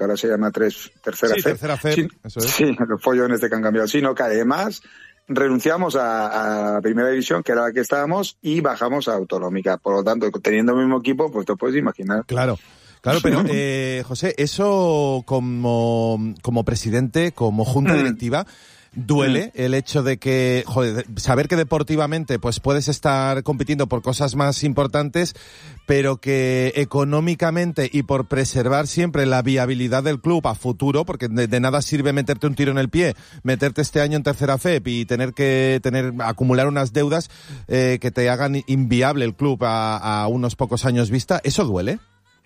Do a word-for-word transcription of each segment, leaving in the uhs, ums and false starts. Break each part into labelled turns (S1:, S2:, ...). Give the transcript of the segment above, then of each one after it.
S1: que ahora se llama tres, tercera
S2: sí,
S1: fe.
S2: tercera fe,
S1: sí,
S2: eso es.
S1: Sí, los follones de que han cambiado. Sino que además renunciamos a, a primera división, que era la que estábamos, y bajamos a autonómica. Por lo tanto, teniendo el mismo equipo, pues te puedes imaginar.
S2: Claro. Claro, pero eh, José, eso como, como presidente, como junta directiva, duele el hecho de que, joder, saber que deportivamente pues puedes estar compitiendo por cosas más importantes, pero que económicamente y por preservar siempre la viabilidad del club a futuro, porque de, de nada sirve meterte un tiro en el pie, meterte este año en tercera F E P y tener que tener acumular unas deudas eh, que te hagan inviable el club a, a unos pocos años vista. ¿Eso duele?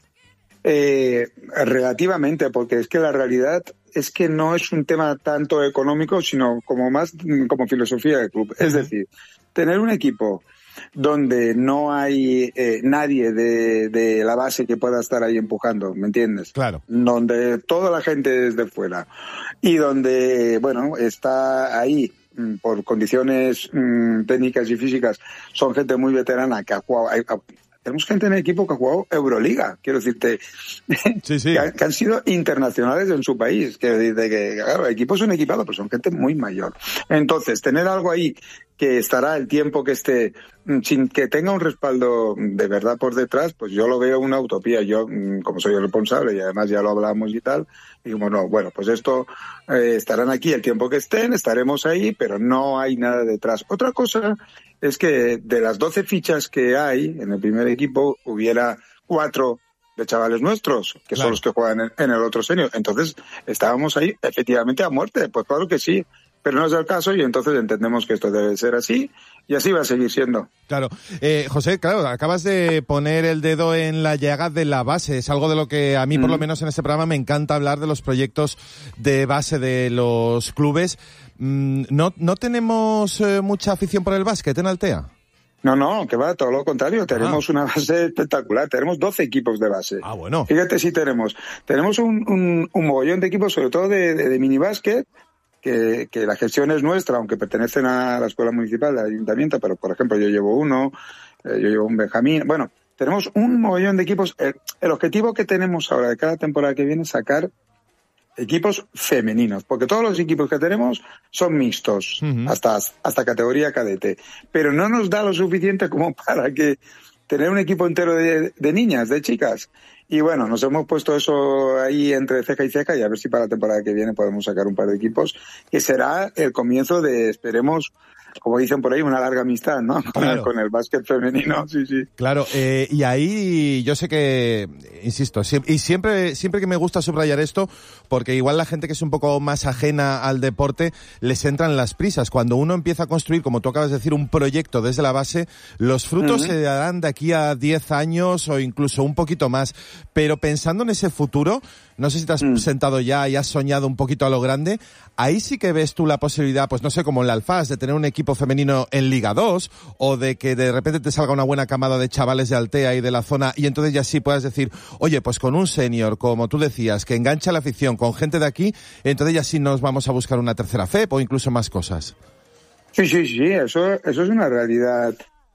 S1: Eh, relativamente, porque es que la realidad es que no es un tema tanto económico, sino como más como filosofía del club. Es decir, tener un equipo donde no hay eh, nadie de, de la base que pueda estar ahí empujando, ¿me entiendes?
S2: Claro.
S1: Donde toda la gente es de fuera y donde, bueno, está ahí por condiciones mmm, técnicas y físicas, son gente muy veterana que ha jugado... Hay, Tenemos gente en el equipo que ha jugado Euroliga, quiero decirte,
S2: sí, sí.
S1: que, que han sido internacionales en su país. Quiero decirte que, claro, equipos son equipados, pero son gente muy mayor. Entonces, tener algo ahí que estará el tiempo que esté, sin que tenga un respaldo de verdad por detrás, pues yo lo veo una utopía. Yo, como soy el responsable y además ya lo hablamos y tal, digo, no, bueno, pues esto eh, estarán aquí el tiempo que estén, estaremos ahí, pero no hay nada detrás. Otra cosa es que de las doce fichas que hay en el primer equipo, hubiera cuatro de chavales nuestros, que claro. son los que juegan en, en el otro senior. Entonces, estábamos ahí efectivamente a muerte. Pues claro que sí, pero no es el caso y entonces entendemos que esto debe ser así y así va a seguir siendo.
S2: Claro. Eh, José, claro, acabas de poner el dedo en la llaga de la base. Es algo de lo que a mí, mm. por lo menos en este programa, me encanta hablar de los proyectos de base de los clubes. ¿No, no tenemos eh, mucha afición por el básquet en Altea?
S1: No, no, que va, todo lo contrario. Tenemos ah. una base espectacular. Tenemos doce equipos de base.
S2: Ah, bueno.
S1: Fíjate si tenemos. Tenemos un, un, un mogollón de equipos, sobre todo de, de, de minibásquet, que, que la gestión es nuestra, aunque pertenecen a la escuela municipal del ayuntamiento, pero por ejemplo yo llevo uno, eh, yo llevo un Benjamín. Bueno, tenemos un mogollón de equipos. El, el objetivo que tenemos ahora de cada temporada que viene es sacar equipos femeninos, porque todos los equipos que tenemos son mixtos, uh-huh. hasta, hasta categoría cadete, pero no nos da lo suficiente como para que tener un equipo entero de, de niñas, de chicas. Y bueno, nos hemos puesto eso ahí entre ceja y ceja y a ver si para la temporada que viene podemos sacar un par de equipos, que será el comienzo de, esperemos, como dicen por ahí, una larga amistad, ¿no? Con, claro. el, con el básquet femenino, sí, sí.
S2: Claro, eh, y ahí yo sé que, insisto, siempre, y siempre, siempre que me gusta subrayar esto, porque igual la gente que es un poco más ajena al deporte, les entran las prisas. Cuando uno empieza a construir, como tú acabas de decir, un proyecto desde la base, los frutos uh-huh. se darán de aquí a diez años o incluso un poquito más. Pero pensando en ese futuro, no sé si te has mm. sentado ya y has soñado un poquito a lo grande, ahí sí que ves tú la posibilidad, pues no sé, como en la Alfaz, de tener un equipo femenino en Liga dos, o de que de repente te salga una buena camada de chavales de Altea y de la zona, y entonces ya sí puedas decir, oye, pues con un senior, como tú decías, que engancha la afición con gente de aquí, entonces ya sí nos vamos a buscar una tercera F E P o incluso más cosas.
S1: Sí, sí, sí, eso, eso es una realidad.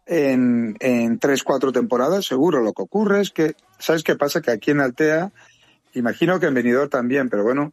S1: En, en tres, cuatro temporadas, seguro. Lo que ocurre es que, ¿sabes qué pasa? Que aquí en Altea, imagino que en Benidorm también, pero bueno,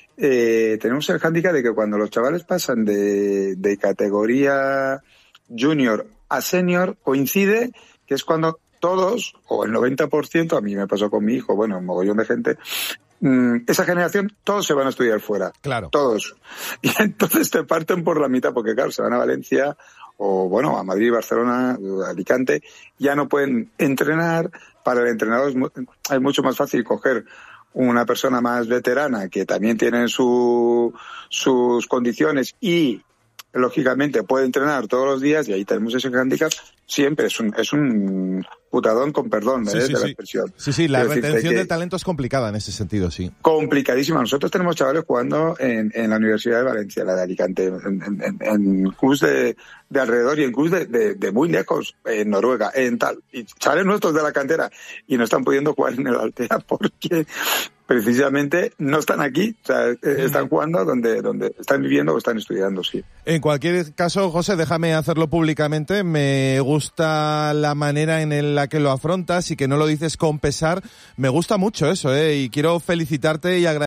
S1: eh, tenemos el hándicap de que cuando los chavales pasan de, de categoría junior a senior, coincide que es cuando todos, o el noventa por ciento, a mí me pasó con mi hijo, bueno, un mogollón de gente, mmm, esa generación, todos se van a estudiar fuera.
S2: Claro.
S1: Todos. Y entonces te parten por la mitad, porque claro, se van a Valencia, o bueno, a Madrid, Barcelona, Alicante, ya no pueden entrenar. Para el entrenador es, mu- es mucho más fácil coger una persona más veterana que también tiene su, sus condiciones y lógicamente puede entrenar todos los días, y ahí tenemos ese handicap. Siempre es un, es un putadón, con perdón,
S2: sí,
S1: ¿eh?
S2: sí,
S1: de
S2: sí.
S1: la expresión.
S2: Sí, sí, la
S1: Quiero
S2: retención
S1: que,
S2: de talento es complicada en ese sentido, sí.
S1: Complicadísima. Nosotros tenemos chavales jugando en, en la Universidad de Valencia, la de Alicante, en, en, en clubs de, de alrededor y en clubs de, de, de muy lejos, en Noruega, en tal. Y chavales nuestros de la cantera, y no están pudiendo jugar en el Altea porque precisamente no están aquí, o sea, están jugando donde, donde están viviendo o están estudiando, sí.
S2: En cualquier caso, José, déjame hacerlo públicamente. Me gusta la manera en la que lo afrontas y que no lo dices con pesar. Me gusta mucho eso, ¿eh? Y quiero felicitarte y agradecer